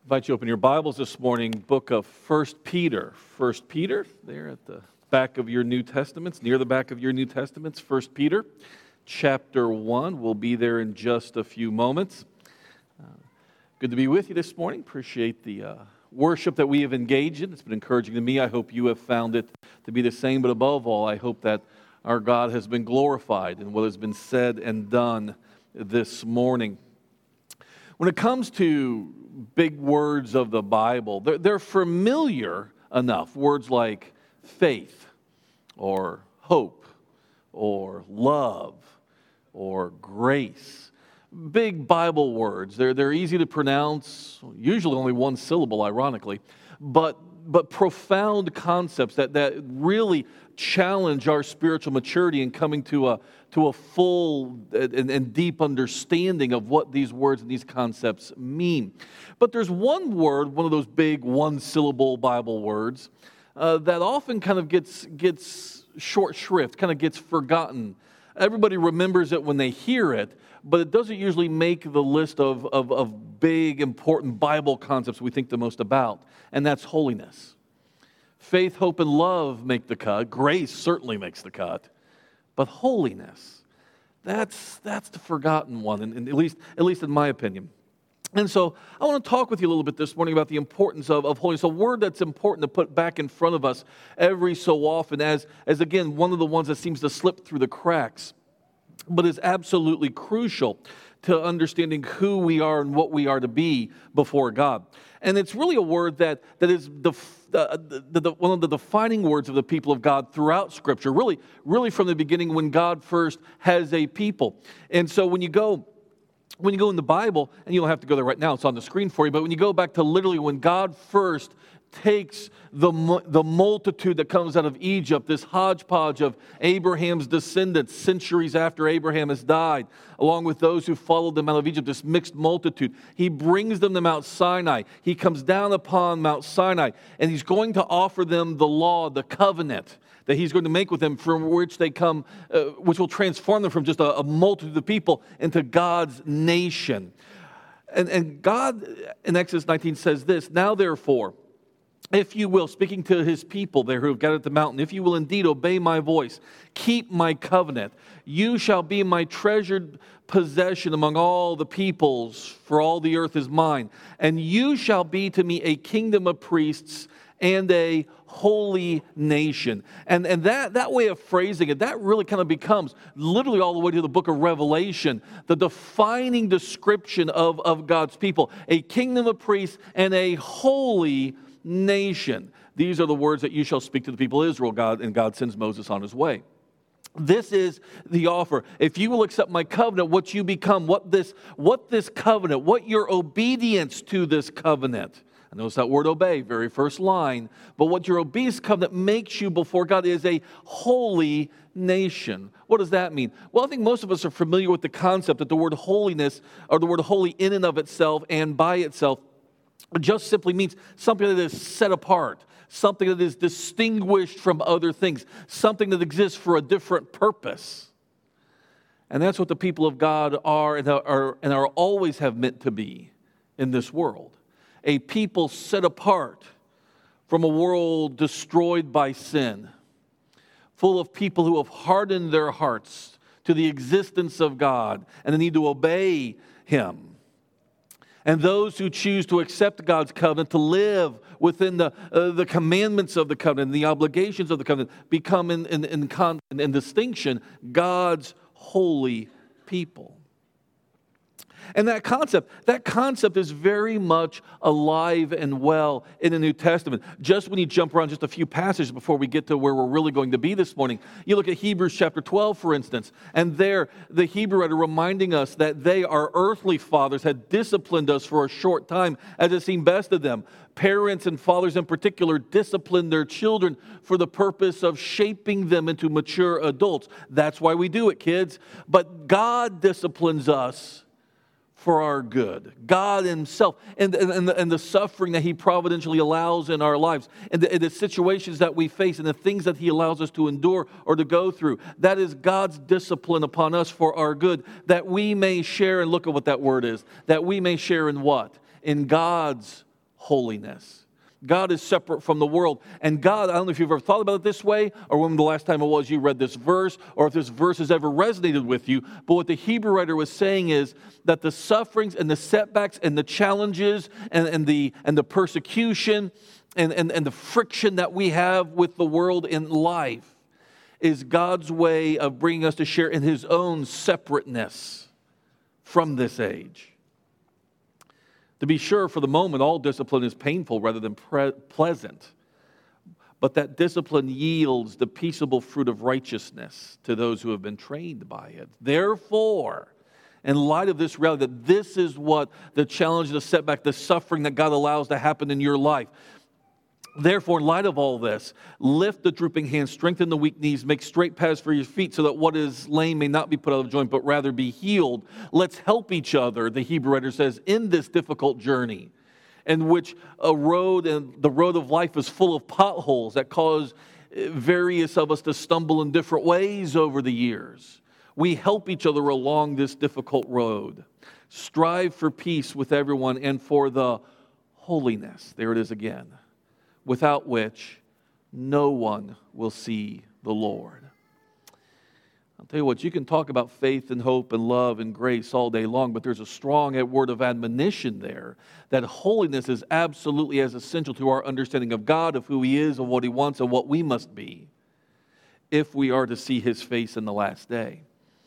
Invite you to open your Bibles this morning, book of 1 Peter. 1 Peter, there at the back of your New Testaments, near the back of your New Testaments, 1 Peter, chapter 1. We'll be there in just a few moments. Good to be with you this morning. Appreciate the worship that we have engaged in. It's been encouraging to me. I hope you have found it to be the same, but above all, I hope that our God has been glorified in what has been said and done this morning. When it comes to big words of the Bible, they're familiar enough. Words like faith, or hope, or love, or grace. Big Bible words. They're easy to pronounce, usually only one syllable, ironically, but profound concepts that really challenge our spiritual maturity in coming to a full and deep understanding of what these words and these concepts mean. But there's one word, one of those big one-syllable Bible words, that often kind of gets short shrift, kind of gets forgotten. Everybody remembers it when they hear it, but it doesn't usually make the list of big, important Bible concepts we think the most about, and that's holiness. Faith, hope, and love make the cut. Grace certainly makes the cut. But holiness, that's the forgotten one, and at least in my opinion. And so I want to talk with you a little bit this morning about the importance of holiness, a word that's important to put back in front of us every so often as again, one of the ones that seems to slip through the cracks, but is absolutely crucial to understanding who we are and what we are to be before God. And it's really a word that is one of the defining words of the people of God throughout Scripture, really from the beginning when God first has a people. And so when you go in the Bible, and you don't have to go there right now, it's on the screen for you, but when you go back to literally when God first takes the multitude that comes out of Egypt, this hodgepodge of Abraham's descendants centuries after Abraham has died, along with those who followed them out of Egypt, this mixed multitude. He brings them to Mount Sinai. He comes down upon Mount Sinai, and he's going to offer them the law, the covenant that he's going to make with them, from which they come, which will transform them from just a multitude of people into God's nation. And God in Exodus 19 says this, "Now therefore, if you will," speaking to his people there who have gathered at the mountain, "if you will indeed obey my voice, keep my covenant, you shall be my treasured possession among all the peoples, for all the earth is mine. And you shall be to me a kingdom of priests and a holy nation." And that way of phrasing it, that really kind of becomes, literally all the way to the book of Revelation, the defining description of God's people. A kingdom of priests and a holy nation. These are the words that you shall speak to the people of Israel, God sends Moses on his way. This is the offer. If you will accept my covenant, what you become, what this covenant, what your obedience to this covenant. I notice that word obey, very first line. But what your obedience covenant makes you before God is a holy nation. What does that mean? Well, I think most of us are familiar with the concept that the word holiness, or the word holy in and of itself and by itself, just simply means something that is set apart, something that is distinguished from other things, something that exists for a different purpose. And that's what the people of God are and are always have meant to be in this world. A people set apart from a world destroyed by sin, full of people who have hardened their hearts to the existence of God and the need to obey Him. And those who choose to accept God's covenant, to live within the commandments of the covenant, the obligations of the covenant, become in distinction God's holy people. And that concept is very much alive and well in the New Testament. Just when you jump around just a few passages before we get to where we're really going to be this morning, you look at Hebrews chapter 12, for instance, and there the Hebrew writer reminding us that they, our earthly fathers, had disciplined us for a short time as it seemed best to them. Parents and fathers in particular discipline their children for the purpose of shaping them into mature adults. That's why we do it, kids. But God disciplines us for our good. God Himself and the suffering that He providentially allows in our lives and the situations that we face and the things that He allows us to endure or to go through. That is God's discipline upon us for our good, that we may share, and look at what that word is, that we may share in what? In God's holiness. God is separate from the world. And God, I don't know if you've ever thought about it this way, or when the last time it was you read this verse, or if this verse has ever resonated with you, but what the Hebrew writer was saying is that the sufferings and the setbacks and the challenges and the persecution and the friction that we have with the world in life is God's way of bringing us to share in His own separateness from this age. To be sure, for the moment, all discipline is painful rather than pleasant. But that discipline yields the peaceable fruit of righteousness to those who have been trained by it. Therefore, in light of this reality, that this is what the challenge, the setback, the suffering that God allows to happen in your life. Therefore, in light of all this, lift the drooping hands, strengthen the weak knees, make straight paths for your feet so that what is lame may not be put out of joint, but rather be healed. Let's help each other, the Hebrew writer says, in this difficult journey in which the road of life is full of potholes that cause various of us to stumble in different ways over the years. We help each other along this difficult road. Strive for peace with everyone and for the holiness. There it is again. Without which no one will see the Lord. I'll tell you what, you can talk about faith and hope and love and grace all day long, but there's a strong word of admonition there that holiness is absolutely as essential to our understanding of God, of who He is, of what He wants, and what we must be if we are to see His face in the last day.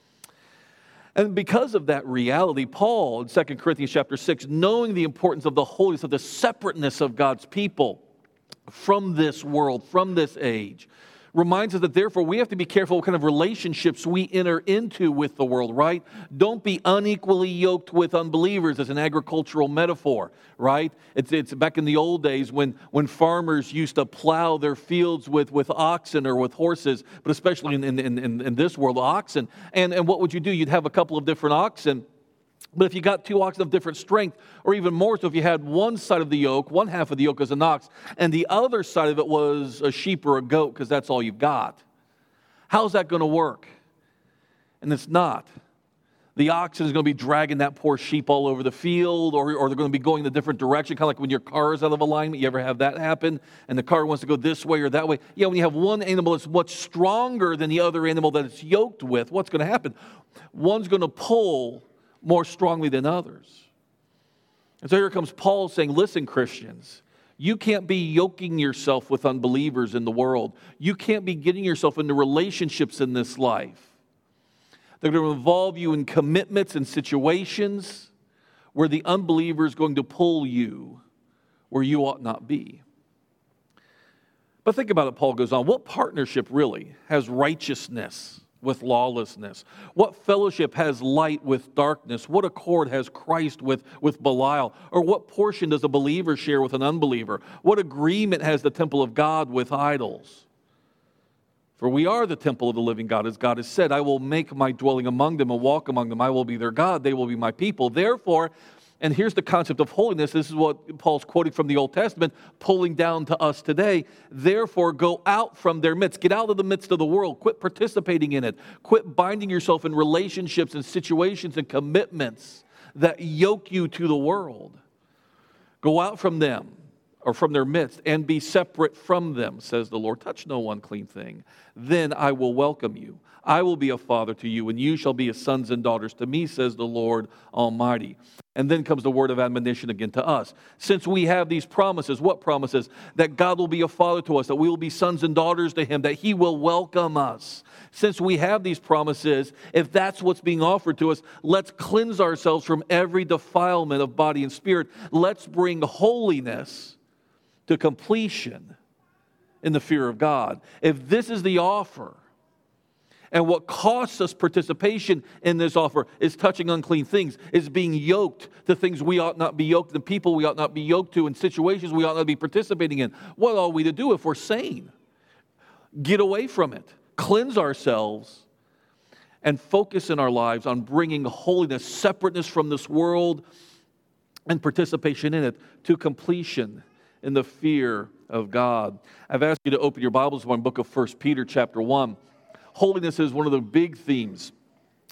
And because of that reality, Paul in 2 Corinthians chapter 6, knowing the importance of the holiness, of the separateness of God's people, from this world, from this age, reminds us that therefore we have to be careful what kind of relationships we enter into with the world, right? Don't be unequally yoked with unbelievers as an agricultural metaphor, right? It's back in the old days when farmers used to plow their fields with oxen or with horses, but especially in this world, oxen. And what would you do? You'd have a couple of different oxen. But if you got two oxen of different strength, or even more so if you had one side of the yoke, one half of the yoke as an ox, and the other side of it was a sheep or a goat, because that's all you've got, how's that going to work? And it's not. The oxen is going to be dragging that poor sheep all over the field, or they're going to be going in a different direction, kind of like when your car is out of alignment. You ever have that happen? And the car wants to go this way or that way. Yeah, when you have one animal that's much stronger than the other animal that it's yoked with, what's going to happen? One's going to pull more strongly than others. And so here comes Paul saying, listen, Christians, you can't be yoking yourself with unbelievers in the world. You can't be getting yourself into relationships in this life. They're going to involve you in commitments and situations where the unbeliever is going to pull you where you ought not be. But think about it, Paul goes on. What partnership really has righteousness with lawlessness? What fellowship has light with darkness? What accord has Christ with Belial? Or what portion does a believer share with an unbeliever? What agreement has the temple of God with idols? For we are the temple of the living God, as God has said, I will make my dwelling among them and walk among them. I will be their God, they will be my people. Therefore, and here's the concept of holiness. This is what Paul's quoting from the Old Testament, pulling down to us today. Therefore, go out from their midst. Get out of the midst of the world. Quit participating in it. Quit binding yourself in relationships and situations and commitments that yoke you to the world. Go out from them, or from their midst, and be separate from them, says the Lord. Touch no unclean thing. Then I will welcome you. I will be a father to you, and you shall be as sons and daughters to me, says the Lord Almighty. And then comes the word of admonition again to us. Since we have these promises, what promises? That God will be a father to us, that we will be sons and daughters to Him, that He will welcome us. Since we have these promises, if that's what's being offered to us, let's cleanse ourselves from every defilement of body and spirit. Let's bring holiness to completion in the fear of God. If this is the offer, and what costs us participation in this offer is touching unclean things, is being yoked to things we ought not be yoked, and people we ought not be yoked to, and situations we ought not be participating in. What are we to do if we're sane? Get away from it. Cleanse ourselves and focus in our lives on bringing holiness, separateness from this world, and participation in it to completion in the fear of God. I've asked you to open your Bibles to the book of 1 Peter chapter 1. Holiness is one of the big themes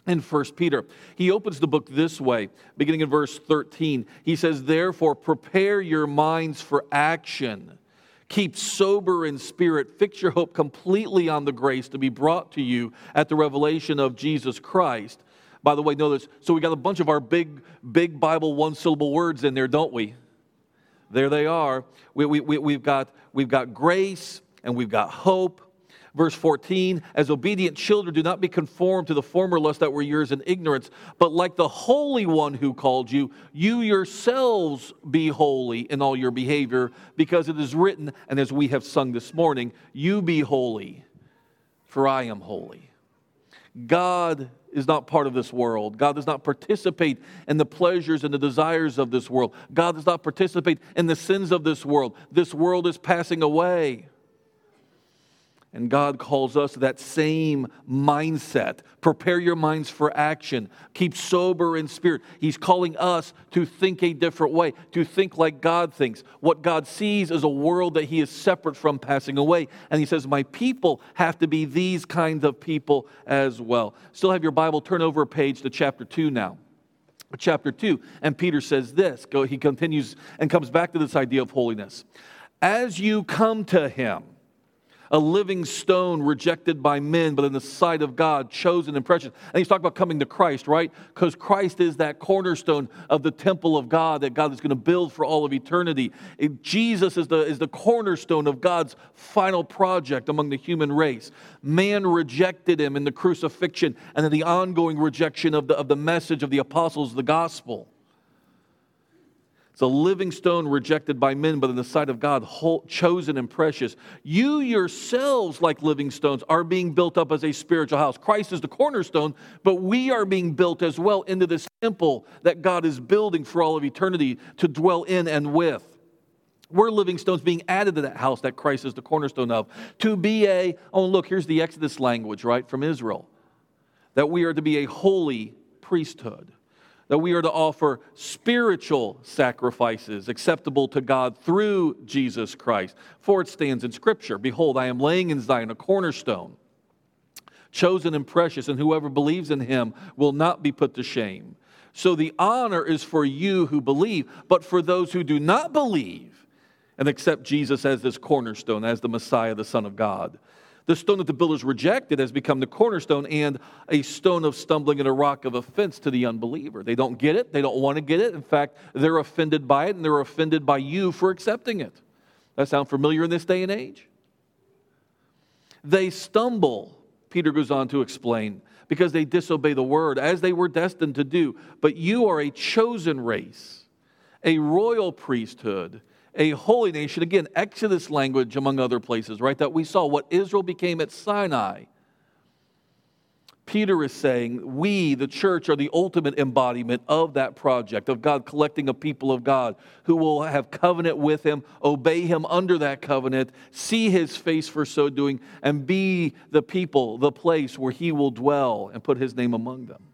in 1 Peter. He opens the book this way, beginning in verse 13. He says, "Therefore, prepare your minds for action. Keep sober in spirit. Fix your hope completely on the grace to be brought to you at the revelation of Jesus Christ." By the way, notice, so we got a bunch of our big Bible one-syllable words in there, don't we? There they are. We've got grace and we've got hope. Verse 14, "As obedient children, do not be conformed to the former lusts that were yours in ignorance, but like the Holy One who called you, you yourselves be holy in all your behavior, because it is written," and as we have sung this morning, "You be holy, for I am holy." God is not part of this world. God does not participate in the pleasures and the desires of this world. God does not participate in the sins of this world. This world is passing away. And God calls us to that same mindset. Prepare your minds for action. Keep sober in spirit. He's calling us to think a different way, to think like God thinks. What God sees is a world that He is separate from, passing away. And He says, my people have to be these kinds of people as well. Still have your Bible, turn over a page to chapter 2 now. Chapter 2, and Peter says this. He continues and comes back to this idea of holiness. "As you come to Him, a living stone rejected by men, but in the sight of God, chosen and precious." And he's talking about coming to Christ, right? Because Christ is that cornerstone of the temple of God that God is going to build for all of eternity. Jesus is the cornerstone of God's final project among the human race. Man rejected Him in the crucifixion and in the ongoing rejection of the message of the apostles, the gospel. It's a living stone rejected by men, but in the sight of God, chosen and precious. You yourselves, like living stones, are being built up as a spiritual house. Christ is the cornerstone, but we are being built as well into this temple that God is building for all of eternity to dwell in and with. We're living stones being added to that house that Christ is the cornerstone of. To be look, here's the Exodus language, right, from Israel. That we are to be a holy priesthood. That we are to offer spiritual sacrifices acceptable to God through Jesus Christ. For it stands in Scripture, "Behold, I am laying in Zion a cornerstone, chosen and precious, and whoever believes in Him will not be put to shame." So the honor is for you who believe, but for those who do not believe and accept Jesus as this cornerstone, as the Messiah, the Son of God. The stone that the builders rejected has become the cornerstone and a stone of stumbling and a rock of offense to the unbeliever. They don't get it. They don't want to get it. In fact, they're offended by it, and they're offended by you for accepting it. That sound familiar in this day and age? They stumble, Peter goes on to explain, because they disobey the word, as they were destined to do. But you are a chosen race, a royal priesthood, a holy nation. Again, Exodus language among other places, right? That we saw what Israel became at Sinai. Peter is saying we, the church, are the ultimate embodiment of that project, of God collecting a people of God who will have covenant with Him, obey Him under that covenant, see His face for so doing, and be the people, the place where He will dwell and put His name among them.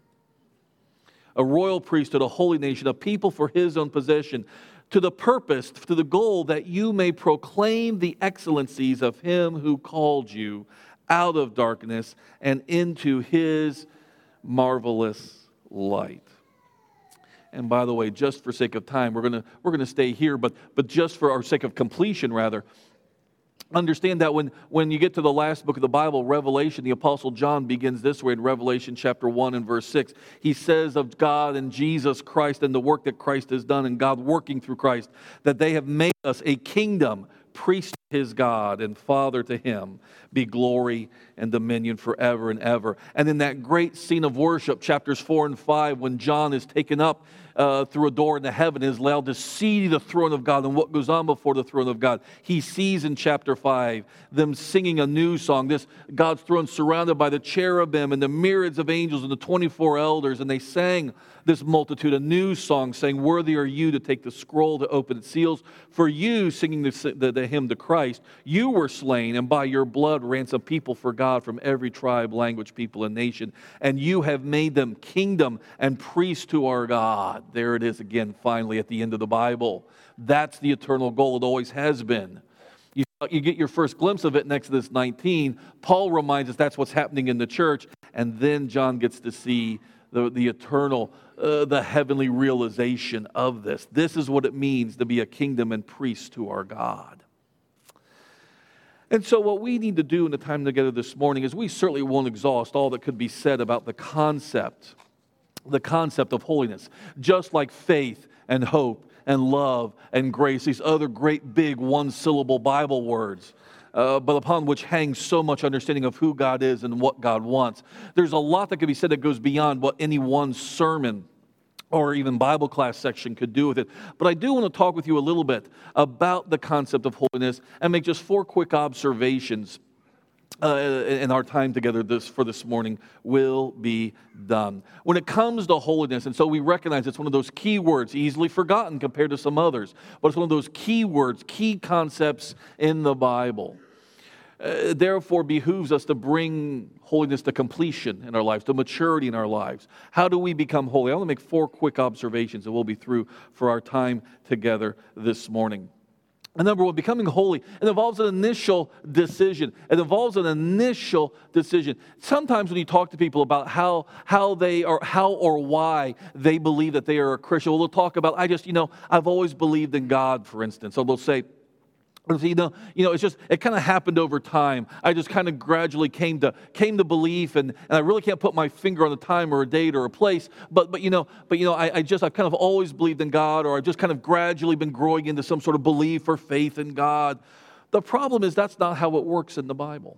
A royal priesthood, a holy nation, a people for His own possession, to the purpose, to the goal that you may proclaim the excellencies of Him who called you out of darkness and into His marvelous light. And by the way, just for sake of time, we're going to stay here, but just for our sake of completion, rather, understand that when you get to the last book of the Bible, Revelation, the Apostle John begins this way in Revelation chapter 1 and verse 6. He says of God and Jesus Christ and the work that Christ has done and God working through Christ, that they have made us a kingdom, priest to His God and Father to Him, be glory and dominion forever and ever. And in that great scene of worship, chapters 4 and 5, when John is taken up through a door into heaven, is allowed to see the throne of God and what goes on before the throne of God. He sees in chapter 5 them singing a new song, this God's throne surrounded by the cherubim and the myriads of angels and the 24 elders, and they sang, this multitude, a new song saying, "Worthy are you to take the scroll to open its seals. For you," singing the hymn to Christ, "you were slain, and by your blood ransomed people for God from every tribe, language, people, and nation. And you have made them kingdom and priests to our God." There it is again, finally, at the end of the Bible. That's the eternal goal. It always has been. You You get your first glimpse of it in Exodus 19. Paul reminds us that's what's happening in the church. And then John gets to see the eternal, the heavenly realization of this. This is what it means to be a kingdom and priest to our God. And so what we need to do in the time together this morning is we certainly won't exhaust all that could be said about the concept of holiness. Just like faith and hope and love and grace, these other great big one-syllable Bible words, but upon which hangs so much understanding of who God is and what God wants. There's a lot that could be said that goes beyond what any one sermon or even Bible class section could do with it. But I do want to talk with you a little bit about the concept of holiness and make just 4 quick observations in our time together for this morning will be done. When it comes to holiness, and so we recognize it's one of those key words, easily forgotten compared to some others, but it's one of those key words, key concepts in the Bible. Therefore behooves us to bring holiness to completion in our lives, to maturity in our lives. How do we become holy? I want to make 4 quick observations and we'll be through for our time together this morning. And number 1, becoming holy, it involves an initial decision. It involves an initial decision. Sometimes when you talk to people about how or why they believe that they are a Christian, well, they'll talk about, I've always believed in God, for instance. So they'll say, it kind of happened over time. I just kind of gradually came to belief, and I really can't put my finger on a time or a date or a place. I've kind of always believed in God, or I've just kind of gradually been growing into some sort of belief or faith in God. The problem is that's not how it works in the Bible.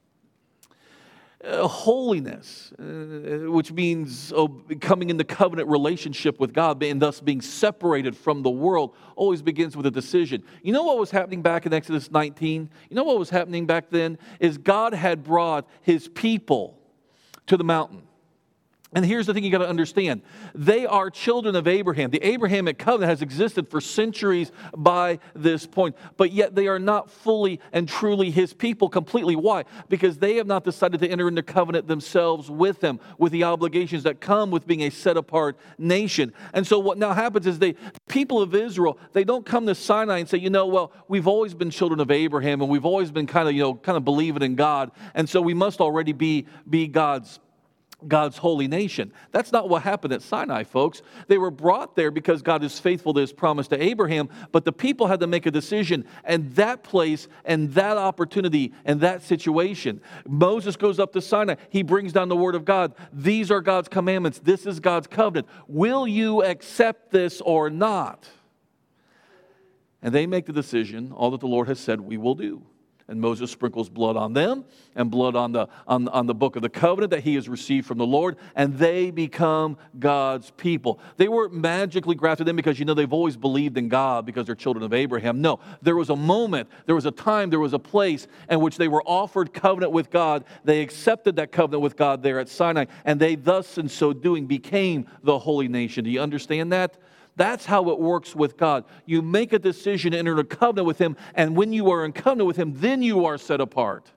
Holiness, which means coming into covenant relationship with God and thus being separated from the world, always begins with a decision. You know what was happening back in Exodus 19? You know what was happening back then? Is God had brought His people to the mountain. And here's the thing you got to understand. They are children of Abraham. The Abrahamic covenant has existed for centuries by this point. But yet they are not fully and truly His people completely. Why? Because they have not decided to enter into covenant themselves with Him, with the obligations that come with being a set-apart nation. And so what now happens is the people of Israel, they don't come to Sinai and say, we've always been children of Abraham and we've always been kind of believing in God. And so we must already be God's holy nation. That's not what happened at Sinai, folks. They were brought there because God is faithful to His promise to Abraham, but the people had to make a decision, and that place and that opportunity and that situation. Moses goes up to Sinai. He brings down the word of God. These are God's commandments. This is God's covenant. Will you accept this or not? And they make the decision. All that the Lord has said we will do. And Moses sprinkles blood on them and blood on the book of the covenant that he has received from the Lord, and they become God's people. They weren't magically grafted in because, they've always believed in God because they're children of Abraham. No, there was a moment, there was a time, there was a place in which they were offered covenant with God. They accepted that covenant with God there at Sinai, and they thus, in so doing, became the holy nation. Do you understand that? That's how it works with God. You make a decision to enter into a covenant with Him, and when you are in covenant with Him, then you are set apart.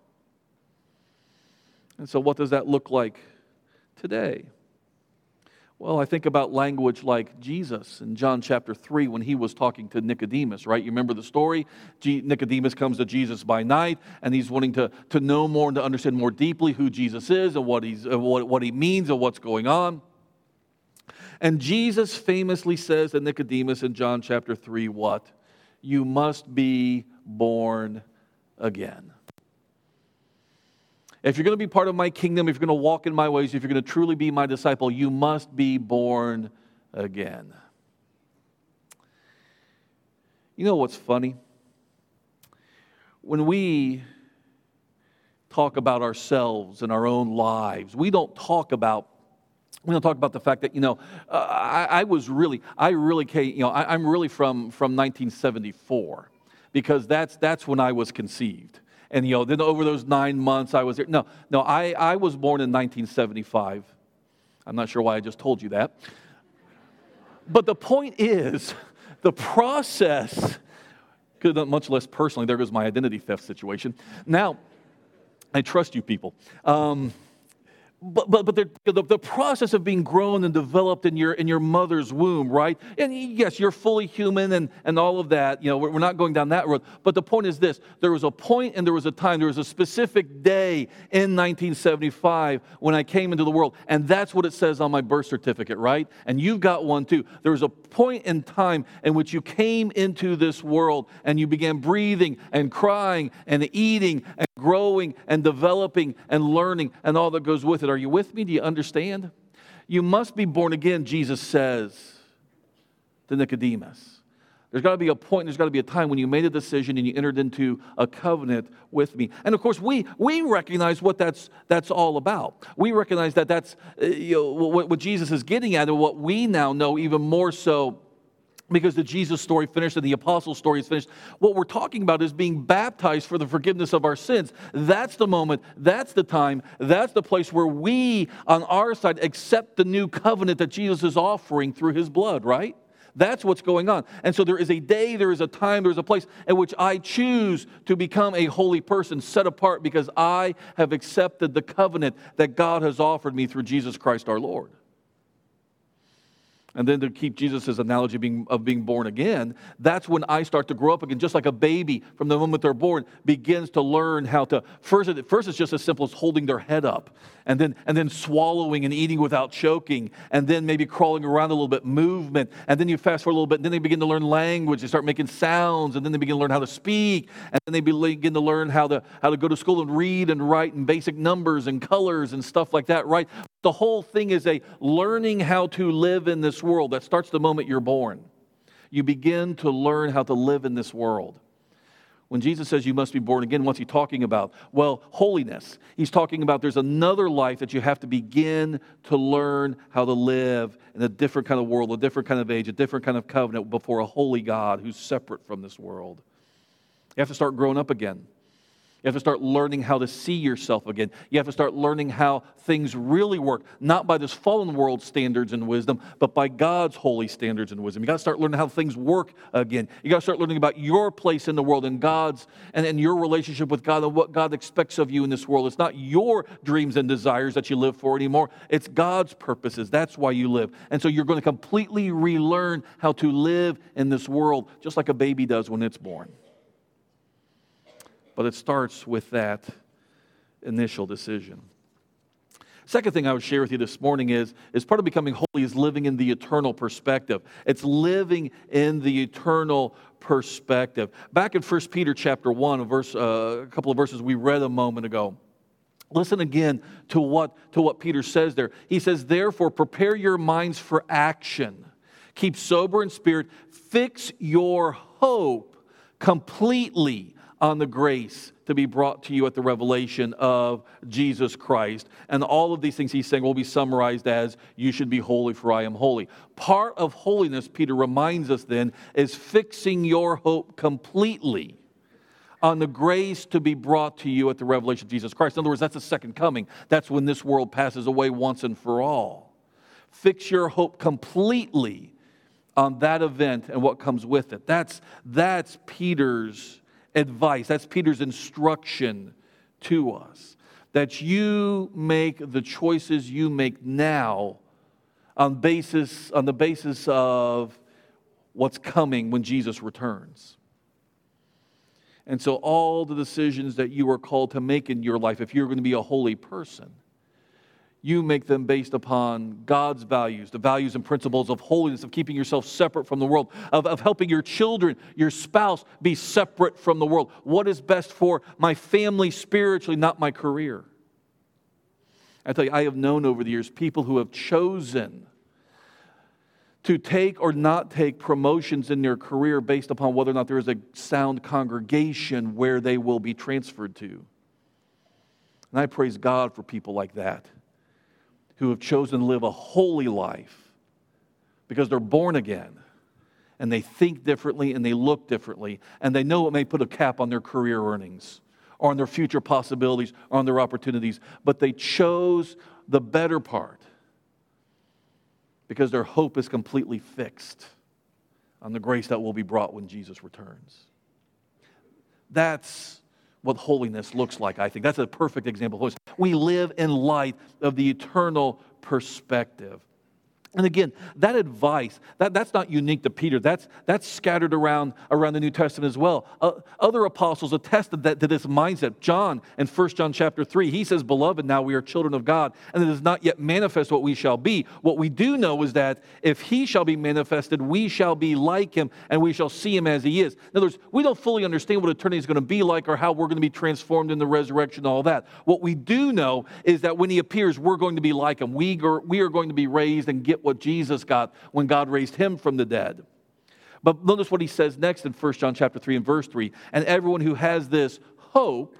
And so what does that look like today? Well, I think about language like Jesus in John chapter 3 when He was talking to Nicodemus, right? You remember the story? Nicodemus comes to Jesus by night, and he's wanting to know more and to understand more deeply who Jesus is and what He means and what's going on. And Jesus famously says to Nicodemus in John chapter 3, what? You must be born again. If you're going to be part of my kingdom, if you're going to walk in my ways, if you're going to truly be my disciple, you must be born again. You know what's funny? When we talk about ourselves and our own lives, we don't talk about the fact that, I'm really from 1974 because that's when I was conceived. And, then over those 9 months I was there. No, I was born in 1975. I'm not sure why I just told you that. But the point is, the process, much less personally, there goes my identity theft situation. Now, I trust you people. But the process of being grown and developed in your mother's womb, right? And yes, you're fully human and all of that. We're not going down that road. But the point is this: there was a point and there was a time. There was a specific day in 1975 when I came into the world, and that's what it says on my birth certificate, right? And you've got one too. There was a point in time in which you came into this world and you began breathing and crying and eating and growing and developing and learning and all that goes with it. Are you with me? Do you understand? You must be born again, Jesus says to Nicodemus. There's got to be a point, there's got to be a time when you made a decision and you entered into a covenant with me. And of course, we recognize what that's all about. We recognize that that's what Jesus is getting at, and what we now know even more so, because the Jesus story finished and the apostle story is finished. What we're talking about is being baptized for the forgiveness of our sins. That's the moment, that's the time, that's the place where we, on our side, accept the new covenant that Jesus is offering through his blood, right? That's what's going on. And so there is a day, there is a time, there is a place in which I choose to become a holy person, set apart because I have accepted the covenant that God has offered me through Jesus Christ our Lord. And then to keep Jesus' analogy of being born again, that's when I start to grow up again, just like a baby from the moment they're born begins to learn how to, first it's just as simple as holding their head up, and then swallowing and eating without choking, and then maybe crawling around a little bit, movement, and then you fast forward a little bit, and then they begin to learn language, they start making sounds, and then they begin to learn how to speak, and then they begin to learn how to go to school and read and write and basic numbers and colors and stuff like that, right? The whole thing is a learning how to live in this world. That starts the moment you're born. You begin to learn how to live in this world. When Jesus says you must be born again, what's he talking about? Well, holiness. He's talking about there's another life that you have to begin to learn how to live in a different kind of world, a different kind of age, a different kind of covenant before a holy God who's separate from this world. You have to start growing up again. You have to start learning how to see yourself again. You have to start learning how things really work, not by this fallen world standards and wisdom, but by God's holy standards and wisdom. You got to start learning how things work again. You got to start learning about your place in the world and God's and your relationship with God and what God expects of you in this world. It's not your dreams and desires that you live for anymore. It's God's purposes. That's why you live. And so you're going to completely relearn how to live in this world, just like a baby does when it's born. But it starts with that initial decision. Second thing I would share with you this morning is part of becoming holy is living in the eternal perspective. It's living in the eternal perspective. Back in 1 Peter chapter 1, a couple of verses we read a moment ago. Listen again to what Peter says there. He says, therefore, prepare your minds for action. Keep sober in spirit. Fix your hope completely on the grace to be brought to you at the revelation of Jesus Christ. And all of these things he's saying will be summarized as, you should be holy for I am holy. Part of holiness, Peter reminds us then, is fixing your hope completely on the grace to be brought to you at the revelation of Jesus Christ. In other words, that's the second coming. That's when this world passes away once and for all. Fix your hope completely on that event and what comes with it. That's Peter's advice. That's Peter's instruction to us. That you make the choices you make now on the basis of what's coming when Jesus returns. And so all the decisions that you are called to make in your life, if you're going to be a holy person, you make them based upon God's values, the values and principles of holiness, of keeping yourself separate from the world, of helping your children, your spouse be separate from the world. What is best for my family spiritually, not my career? I tell you, I have known over the years people who have chosen to take or not take promotions in their career based upon whether or not there is a sound congregation where they will be transferred to. And I praise God for people like that, who have chosen to live a holy life because they're born again and they think differently and they look differently and they know it may put a cap on their career earnings or on their future possibilities or on their opportunities, but they chose the better part because their hope is completely fixed on the grace that will be brought when Jesus returns. That's what holiness looks like, I think. That's a perfect example of holiness. We live in light of the eternal perspective. And again, that advice, that's not unique to Peter. That's scattered around the New Testament as well. Other apostles attested to this mindset. John, in 1 John chapter 3, he says, "Beloved, now we are children of God, and it is not yet manifest what we shall be. What we do know is that if he shall be manifested, we shall be like him, and we shall see him as he is." In other words, we don't fully understand what eternity is going to be like or how we're going to be transformed in the resurrection and all that. What we do know is that when he appears, we're going to be like him. We are going to be raised and get what Jesus got when God raised him from the dead. But notice what he says next in 1 John chapter 3 and verse 3. "And everyone who has this hope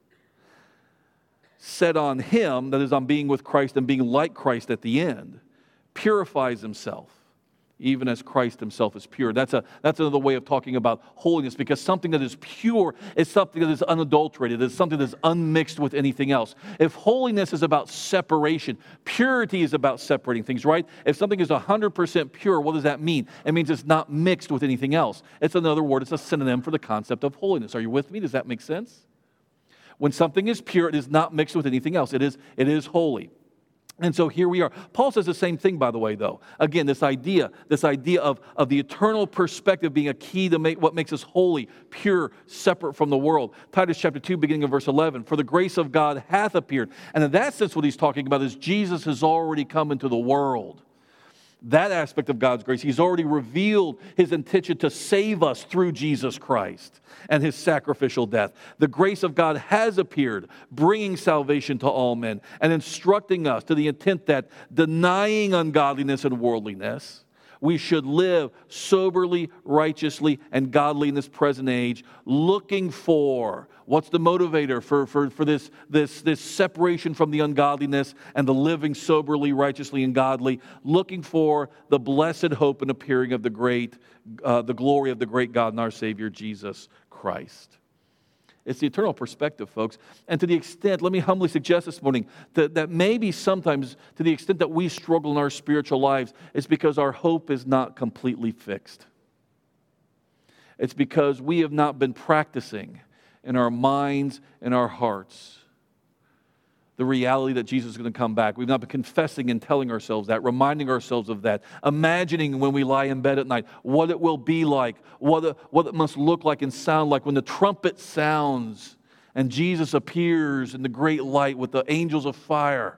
set on him," that is on being with Christ and being like Christ at the end, "purifies himself, even as Christ himself is pure." That's another way of talking about holiness, because something that is pure is something that is unadulterated. It's something that is unmixed with anything else. If holiness is about separation, purity is about separating things, right? If something is 100% pure, what does that mean? It means it's not mixed with anything else. It's another word, it's a synonym for the concept of holiness. Are you with me? Does that make sense? When something is pure, it is not mixed with anything else. It is holy. And so here we are. Paul says the same thing, by the way, though. Again, this idea of the eternal perspective being a key to what makes us holy, pure, separate from the world. Titus chapter 2, beginning of verse 11. "For the grace of God hath appeared." And in that sense, what he's talking about is Jesus has already come into the world. That aspect of God's grace. He's already revealed his intention to save us through Jesus Christ and his sacrificial death. The grace of God has appeared, bringing salvation to all men and instructing us to the intent that, denying ungodliness and worldliness, we should live soberly, righteously, and godly in this present age, looking for, what's the motivator for this separation from the ungodliness and the living soberly, righteously, and godly, looking for the blessed hope and appearing of the glory of the great God and our Savior, Jesus Christ. It's the eternal perspective, folks. And to the extent, let me humbly suggest this morning, that maybe sometimes, to the extent that we struggle in our spiritual lives, it's because our hope is not completely fixed. It's because we have not been practicing in our minds and our hearts the reality that Jesus is going to come back. We've not been confessing and telling ourselves that, reminding ourselves of that, imagining when we lie in bed at night what it will be like, what it must look like and sound like when the trumpet sounds and Jesus appears in the great light with the angels of fire.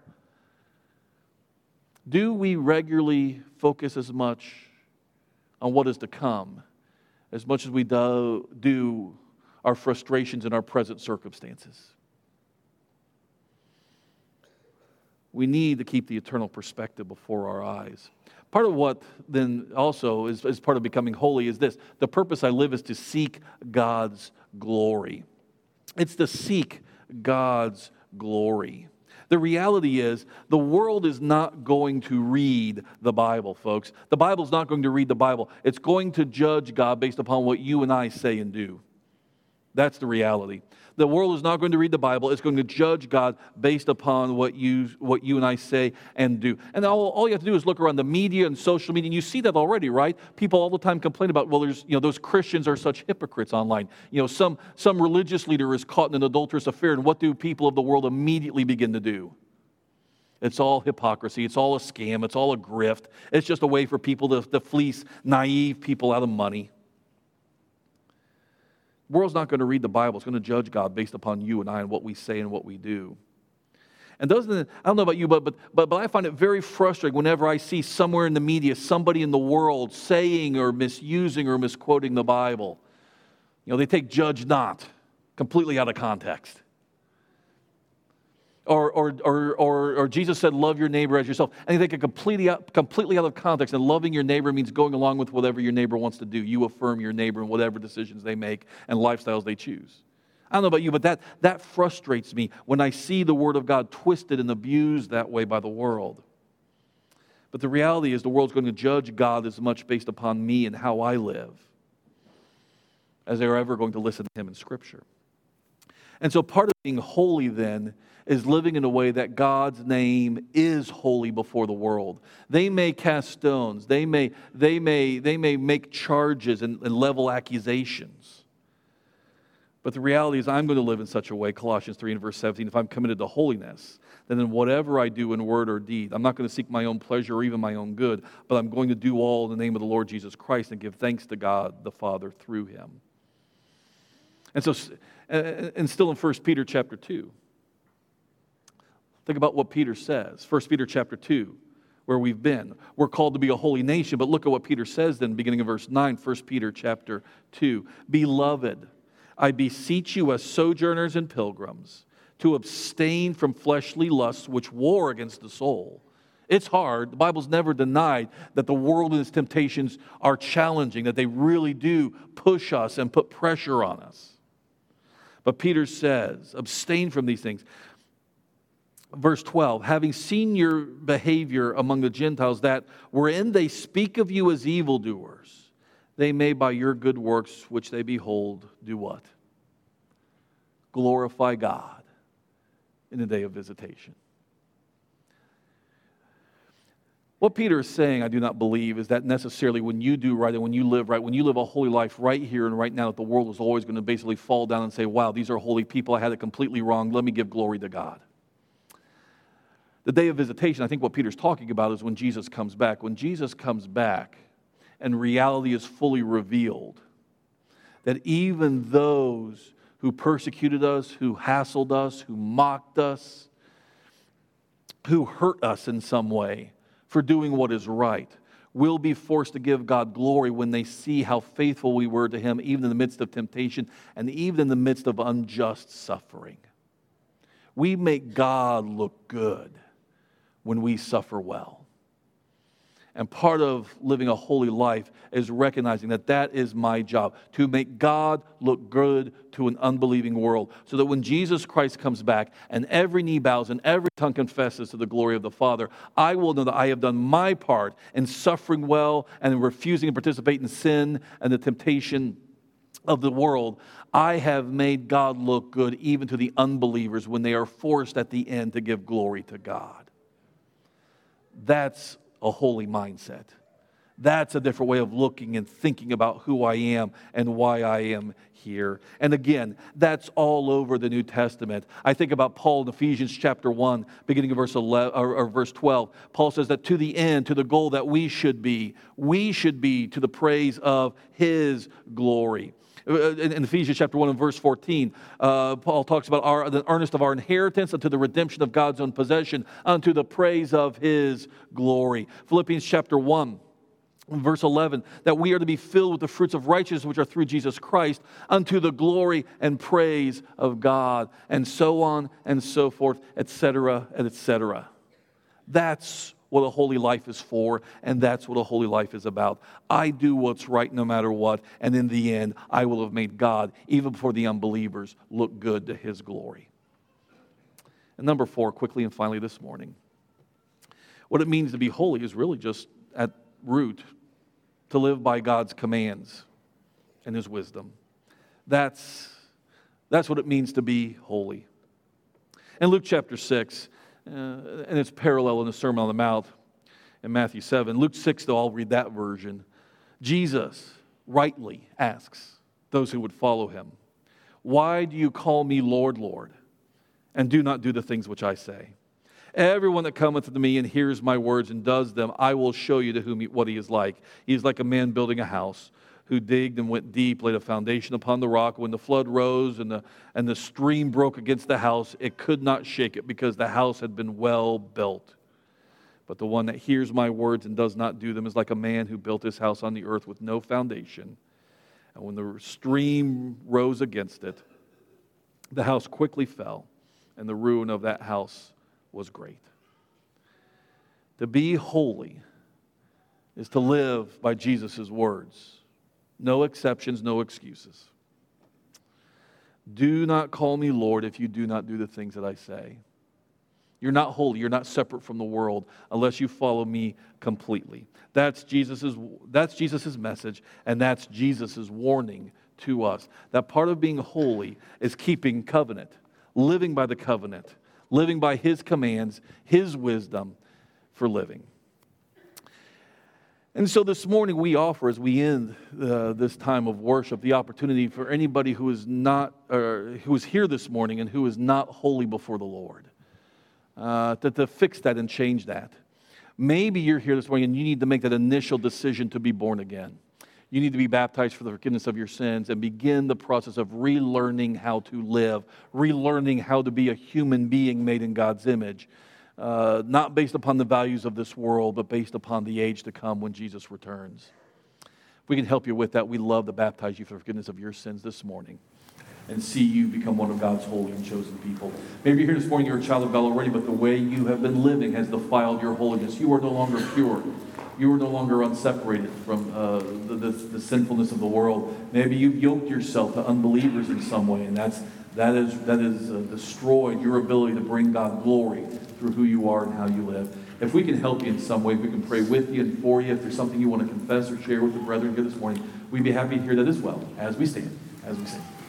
Do we regularly focus as much on what is to come as much as we do our frustrations in our present circumstances? We need to keep the eternal perspective before our eyes. Part of what then also is part of becoming holy is this. The purpose I live is to seek God's glory. It's to seek God's glory. The reality is, the world is not going to read the Bible, folks. The Bible's not going to read the Bible. It's going to judge God based upon what you and I say and do. That's the reality. The world is not going to read the Bible. It's going to judge God based upon what you and I say and do. And all you have to do is look around the media and social media, and you see that already, right? People all the time complain about, well, those Christians are such hypocrites online. Some religious leader is caught in an adulterous affair, and what do people of the world immediately begin to do? It's all hypocrisy. It's all a scam. It's all a grift. It's just a way for people to fleece naive people out of money. The world's not going to read the Bible. It's going to judge God based upon you and I and what we say and what we do. And I don't know about you, but I find it very frustrating whenever I see somewhere in the media somebody in the world saying or misusing or misquoting the Bible. They take "judge not" completely out of context. Or Jesus said, "Love your neighbor as yourself." And they take it completely out of context. And loving your neighbor means going along with whatever your neighbor wants to do. You affirm your neighbor in whatever decisions they make and lifestyles they choose. I don't know about you, but that frustrates me when I see the Word of God twisted and abused that way by the world. But the reality is, the world's going to judge God as much based upon me and how I live as they're ever going to listen to Him in Scripture. And so part of being holy then is living in a way that God's name is holy before the world. They may cast stones. They may make charges and level accusations. But the reality is I'm going to live in such a way, Colossians 3 and verse 17, if I'm committed to holiness, then in whatever I do in word or deed, I'm not going to seek my own pleasure or even my own good, but I'm going to do all in the name of the Lord Jesus Christ and give thanks to God the Father through him. And so, and still in 1 Peter chapter 2, think about what Peter says. 1 Peter chapter 2, where we've been. We're called to be a holy nation, but look at what Peter says then, beginning of verse 9, 1 Peter chapter 2. Beloved, I beseech you as sojourners and pilgrims to abstain from fleshly lusts which war against the soul. It's hard. The Bible's never denied that the world and its temptations are challenging, that they really do push us and put pressure on us. But Peter says, abstain from these things. Verse 12, having seen your behavior among the Gentiles, that wherein they speak of you as evildoers, they may by your good works which they behold do what? Glorify God in the day of visitation. What Peter is saying, I do not believe, is that necessarily when you do right and when you live right, when you live a holy life right here and right now, that the world is always going to basically fall down and say, wow, these are holy people, I had it completely wrong, let me give glory to God. The day of visitation, I think what Peter's talking about is when Jesus comes back. When Jesus comes back, and reality is fully revealed, that even those who persecuted us, who hassled us, who mocked us, who hurt us in some way for doing what is right, will be forced to give God glory when they see how faithful we were to Him, even in the midst of temptation and even in the midst of unjust suffering. We make God look good when we suffer well. And part of living a holy life is recognizing that that is my job, to make God look good to an unbelieving world, so that when Jesus Christ comes back and every knee bows and every tongue confesses to the glory of the Father, I will know that I have done my part in suffering well and in refusing to participate in sin and the temptation of the world. I have made God look good even to the unbelievers when they are forced at the end to give glory to God. That's a holy mindset. That's a different way of looking and thinking about who I am and why I am here. And again, that's all over the New Testament. I think about Paul in Ephesians chapter 1, beginning of verse 11 or verse 12. Paul says that to the end, to the goal that we should be to the praise of His glory. In Ephesians chapter 1 and verse 14, Paul talks about the earnest of our inheritance unto the redemption of God's own possession, unto the praise of His glory. Philippians chapter 1, verse 11, that we are to be filled with the fruits of righteousness which are through Jesus Christ, unto the glory and praise of God, and so on and so forth, etc., etc. That's what a holy life is for, and that's what a holy life is about. I do what's right no matter what, and in the end, I will have made God, even before the unbelievers, look good to His glory. And number 4, quickly and finally this morning, what it means to be holy is really just at root to live by God's commands and His wisdom. That's what it means to be holy. In Luke chapter 6, and it's parallel in the Sermon on the Mount in Matthew 7. Luke 6, though, I'll read that version. Jesus rightly asks those who would follow Him, why do you call me Lord, Lord, and do not do the things which I say? Everyone that cometh to me and hears my words and does them, I will show you to whom what he is like. He is like a man building a house, who digged and went deep, laid a foundation upon the rock. When the flood rose and the stream broke against the house, it could not shake it, because the house had been well built. But the one that hears my words and does not do them is like a man who built his house on the earth with no foundation. And when the stream rose against it, the house quickly fell, and the ruin of that house was great. To be holy is to live by Jesus' words. No exceptions, no excuses. Do not call me Lord if you do not do the things that I say. You're not holy. You're not separate from the world unless you follow me completely. That's Jesus's message, and that's Jesus's warning to us. That part of being holy is keeping covenant, living by the covenant, living by His commands, His wisdom for living. And so this morning we offer, as we end this time of worship, the opportunity for anybody who is here this morning and who is not holy before the Lord, to fix that and change that. Maybe you're here this morning and you need to make that initial decision to be born again. You need to be baptized for the forgiveness of your sins and begin the process of relearning how to live, relearning how to be a human being made in God's image. Not based upon the values of this world, but based upon the age to come when Jesus returns. If we can help you with that, we'd love to baptize you for the forgiveness of your sins this morning and see you become one of God's holy and chosen people. Maybe you're here this morning, you're a child of God already, but the way you have been living has defiled your holiness. You are no longer pure. You are no longer unseparated from the sinfulness of the world. Maybe you've yoked yourself to unbelievers in some way, and that has destroyed your ability to bring God glory through who you are and how you live. If we can help you in some way, if we can pray with you and for you, if there's something you want to confess or share with the brethren here this morning, we'd be happy to hear that as well as we stand, as we sing.